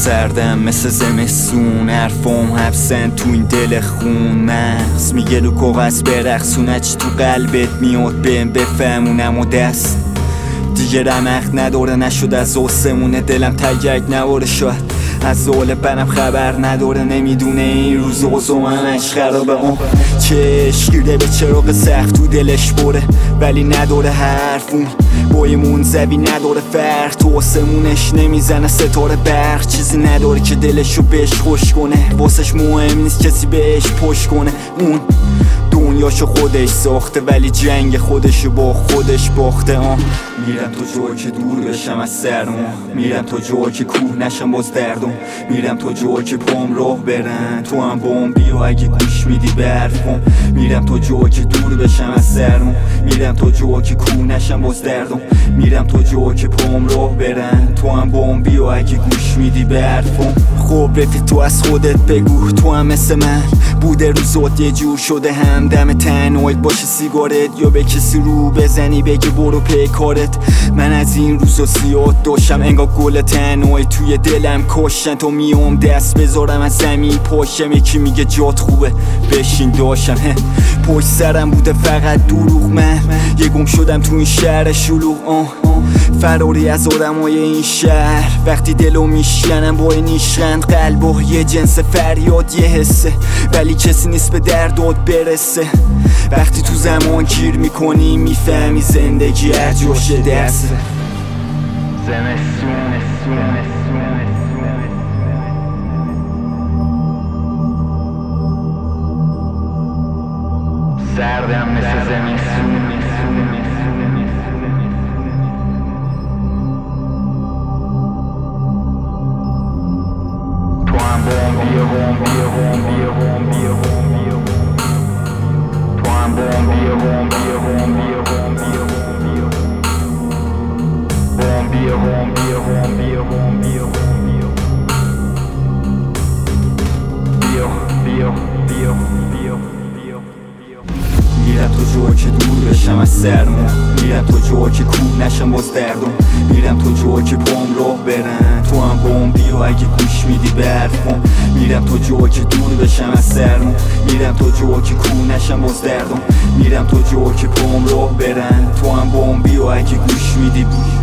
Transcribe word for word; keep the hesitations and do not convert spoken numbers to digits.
سردم مثل زمستون، حرفام حبسن تو این دل خون. مغز میگه رو کاغذ برقصونه، چی تو قلبت میاد بهم بفهمونم و دست دیگه رمق نداره، نشد از آسمونه دلم تگرگ نواره، شاید از زول برم خبر نداره، نمیدونه این روز اوزومش خرابه. اون چشم گیره به چراغ سخت تو دلش بره، ولی نداره حرفون بایمون زبی نداره فرق، تو آسمونش نمیزنه ستاره برق، چیزی نداره که دلشو بهش خوش کنه، واسش مهم نیست کسی بهش پشت کنه. اون دنیاشو خودش ساخته ولی جنگ خودشو با خودش باخته. آه میرم تو جایی که دور بشم از سرما، میرم تو جایی که کوه نشم باز دردم، میرم تو جایی که پام راه برن، تو هم بام بیا اگه گوش میدی به حرفم، میرم تو جایی که دور بشم از سرما، میرم تو جایی که کوه نشم باز دردم، میرم تو جایی که پام راه برن، تو هم بام بیا اگه گوش میدی به حرفم. خب رفیق تو از خودت بگو، تو هم مثل من بوده روزات یه جور شده، هم دم تنهایت باشه سیگارت یا به کسی رو بزنی بگی برو پی کارت. من از این روزا زیاد داشتم انگار گل تنهایی توی دلم کاشتن، تو میام دست بذارم از زمین پاشم، یکی میگه جات خوبه بشین داشتم پشت سرم بوده فقط دروغ، من یه گم شدم تو این شهر شلوغ. آه فراری از آدمای این شهر، وقتی دلو میشکنم با این نیشرند قلبو یه جنس فریاد یه حسه، ولی کسی نیست به دردات برسه. وقتی تو زمان گیر میکنی میفهمی زندگی هر جاشه درسه. زمستون سردم مثل زمستون، تو هم بام بیا بام بیا بام بیا بام بیا بام بیا، تو هم بام بیا بام بیا بام بیا بام بیا بام بیا، بام بیا بام بیا بام بیا بام بیا بیا بیا بیا بیا بیا. میرم تو جایی که دور بشم از سرما، میرم تو جایی که کوه نشم باز دردم، میرم تو جایی که پام راه برن، تو هم بام بیا اگه گوش میدی به حرفم، میرم تو جایی که دور بشم از سرما، میرم تو جایی که کوه نشم باز دردم، میرم تو جایی که پام راه برن، تو هم بام بیا اگه گوش میدی.